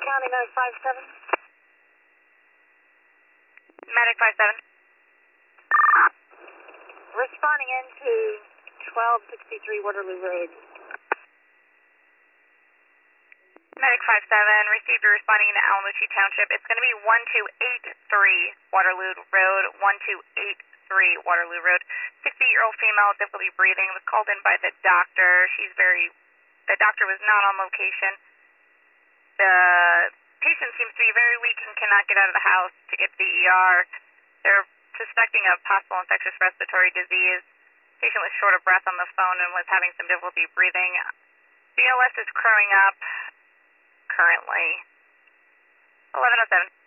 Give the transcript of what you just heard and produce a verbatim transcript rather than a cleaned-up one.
County, Medic five seven. Medic five seven. Responding into twelve sixty-three Waterloo Road. Medic five seven, received a responding into Alamucci Township. It's going to be one two eight three Waterloo Road, one two eight three Waterloo Road. sixty-eight-year-old female, difficulty breathing, was called in by the doctor. She's very, the doctor was not on location. The patient seems to be very weak and cannot get out of the house to get to the E R. They're suspecting a possible infectious respiratory disease. Patient was short of breath on the phone and was having some difficulty breathing. B L S is crowing up currently. eleven oh seven.